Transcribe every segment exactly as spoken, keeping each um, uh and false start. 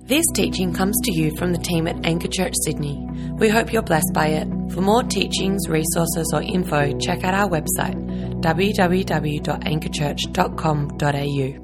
This teaching comes to you from the team at Anchor Church Sydney. We hope you're blessed by it. For more teachings, resources or info, check out our website w w w dot anchor church dot com dot a u.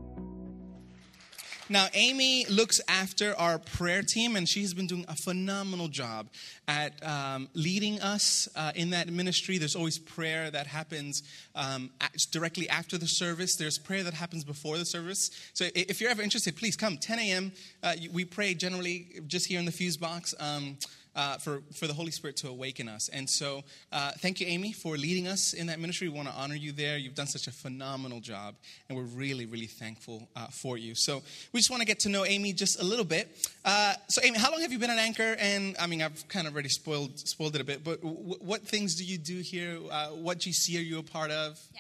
Now, Amy looks after our prayer team, and she's been doing a phenomenal job at um, leading us uh, in that ministry. There's always prayer that happens um, directly after the service. There's prayer that happens before the service. So if you're ever interested, please come. ten a.m. Uh, we pray generally just here in the fuse box. Um, Uh, for, for the Holy Spirit to awaken us. And so uh, thank you, Amy, for leading us in that ministry. We want to honor you there. You've done such a phenomenal job, and we're really, really thankful uh, for you. So we just want to get to know Amy just a little bit. Uh, so, Amy, how long have you been at Anchor? And, I mean, I've kind of already spoiled spoiled it a bit, but w- what things do you do here? Uh, what G C are you a part of? Yeah.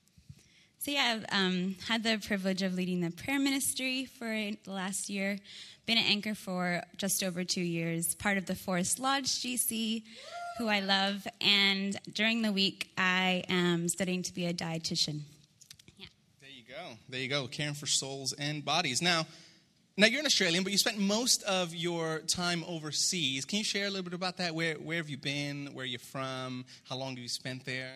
So, yeah, I've um, had the privilege of leading the prayer ministry for the last year. Been at Anchor for just over two years, part of the Forest Lodge G C, who I love. And during the week, I am studying to be a dietitian. Yeah. There you go. There you go. Caring for souls and bodies. Now, now you're an Australian, but you spent most of your time overseas. Can you share a little bit about that? Where, where have you been? Where are you from? How long have you spent there?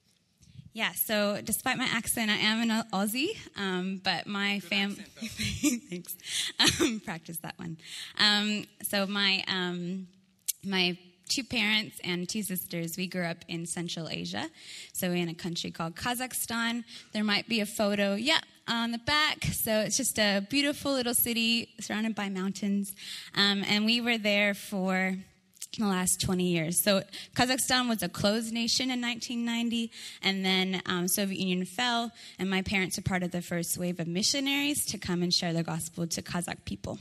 Yeah, so despite my accent, I am an Aussie, um, but my family... Thanks. Um, practice that one. Um, so my um, my two parents and two sisters, we grew up in Central Asia, so in a country called Kazakhstan. There might be a photo, yeah, on the back. So it's just a beautiful little city surrounded by mountains, um, and we were there for in the last twenty years. So Kazakhstan was a closed nation in nineteen ninety, and then um, Soviet Union fell, and my parents are part of the first wave of missionaries to come and share the gospel to Kazakh people.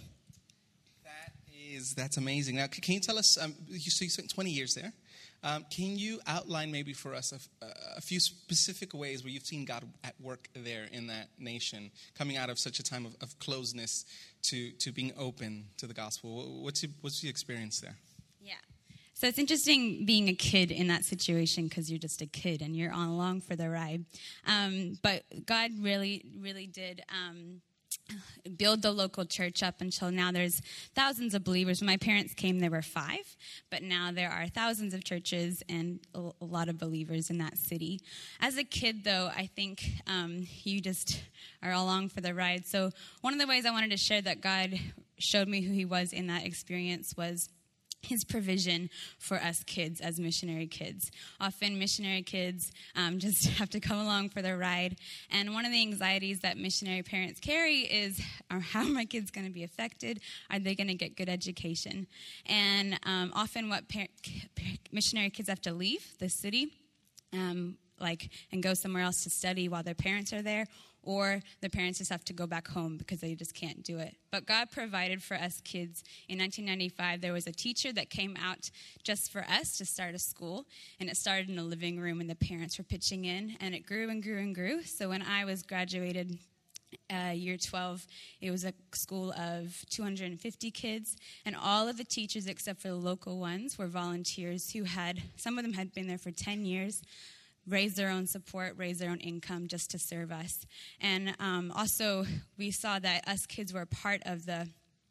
That is, that's amazing. Now, can you tell us, um, you, so you spent twenty years there. Um, can you outline maybe for us a, a few specific ways where you've seen God at work there in that nation, coming out of such a time of, of closeness to, to being open to the gospel? What's your, what's your experience there? Yeah. So it's interesting being a kid in that situation because you're just a kid and you're on along for the ride. Um, but God really, really did um, build the local church up until now there's thousands of believers. When my parents came, there were five, but now there are thousands of churches and a, a lot of believers in that city. As a kid, though, I think um, you just are along for the ride. So one of the ways I wanted to share that God showed me who he was in that experience was his provision for us kids as missionary kids. Often missionary kids um, just have to come along for the ride. And one of the anxieties that missionary parents carry is, are how are my kids going to be affected? Are they going to get good education? And um, often what par- missionary kids have to leave the city um, like and go somewhere else to study while their parents are there, or the parents just have to go back home because they just can't do it. But God provided for us kids. In nineteen ninety-five, there was a teacher that came out just for us to start a school, and it started in a living room, and the parents were pitching in, and it grew and grew and grew. So when I was graduated, uh, year twelve, it was a school of two hundred fifty kids, and all of the teachers, except for the local ones, were volunteers who had, some of them had been there for ten years, raise their own support, raise their own income just to serve us. And um, also, we saw that us kids were part of the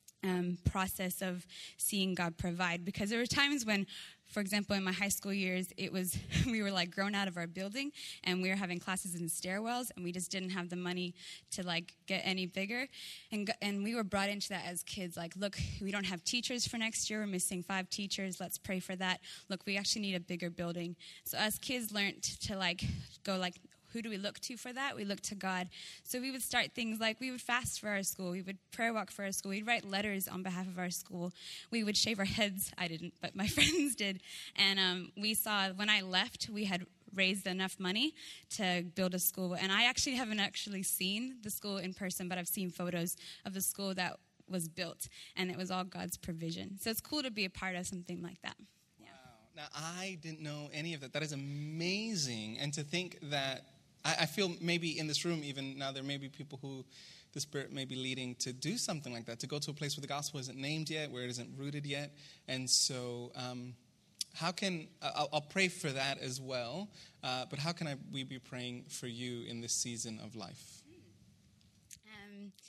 um, process of seeing God provide. Because there were times when, for example, in my high school years, it was we were like grown out of our building, and we were having classes in the stairwells, and we just didn't have the money to like get any bigger. And and we were brought into that as kids. Like, look, we don't have teachers for next year. We're missing five teachers. Let's pray for that. Look, we actually need a bigger building. So us kids learned to like go like, who do we look to for that? We look to God. So we would start things like we would fast for our school. We would prayer walk for our school. We'd write letters on behalf of our school. We would shave our heads. I didn't, but my friends did. And um, we saw when I left, we had raised enough money to build a school. And I actually haven't actually seen the school in person, but I've seen photos of the school that was built. And it was all God's provision. So it's cool to be a part of something like that. Yeah. Wow. Now, I didn't know any of that. That is amazing. And to think that I feel maybe in this room, even now, there may be people who the Spirit may be leading to do something like that, to go to a place where the gospel isn't named yet, where it isn't rooted yet. And so um, how can, I'll, I'll pray for that as well, uh, but how can I, we be praying for you in this season of life? Um,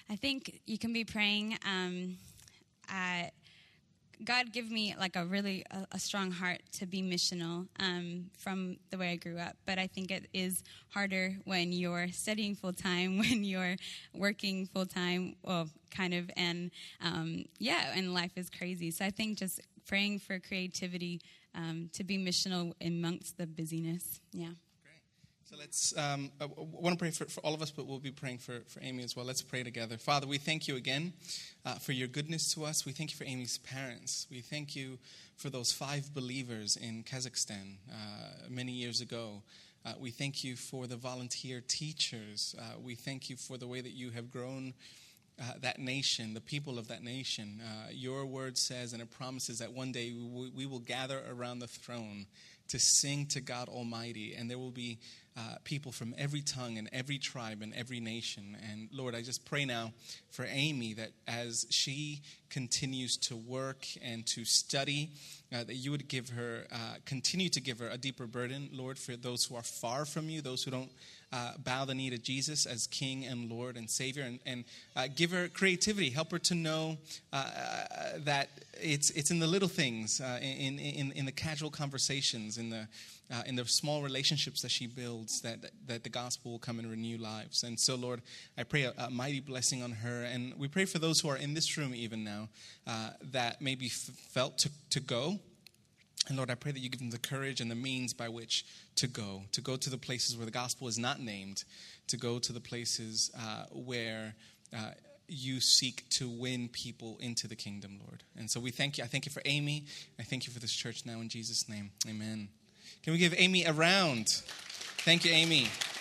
I think you can be praying. Um, uh, God give me like a really a, a strong heart to be missional um, from the way I grew up. But I think it is harder when you're studying full time, when you're working full time, well, kind of, and um, yeah, and life is crazy. So I think just praying for creativity um, to be missional amongst the busyness. Yeah. So let's, um, I want to pray for, for all of us, but we'll be praying for, for Amy as well. Let's pray together. Father, we thank you again uh, for your goodness to us. We thank you for Amy's parents. We thank you for those five believers in Kazakhstan uh, many years ago. Uh, we thank you for the volunteer teachers. Uh, we thank you for the way that you have grown uh, that nation, the people of that nation. Uh, your word says, and it promises that one day we, we will gather around the throne to sing to God Almighty, and there will be uh, people from every tongue and every tribe and every nation. And Lord, I just pray now for Amy that as she continues to work and to study, uh, that you would give her, uh, continue to give her a deeper burden, Lord, for those who are far from you, those who don't uh, bow the knee to Jesus as King and Lord and Savior, and, and uh, give her creativity. Help her to know uh, that it's it's in the little things, uh, in, in in the casual conversations, in the uh, in the small relationships that she builds, that that the gospel will come and renew lives. And so, Lord, I pray a, a mighty blessing on her, and we pray for those who are in this room even now uh, that maybe f- felt to, to go. And Lord, I pray that you give them the courage and the means by which to go, to go to the places where the gospel is not named, to go to the places uh, where uh, you seek to win people into the kingdom, Lord. And so we thank you. I thank you for Amy. I thank you for this church now in Jesus' name. Amen. Can we give Amy a round? Thank you, Amy.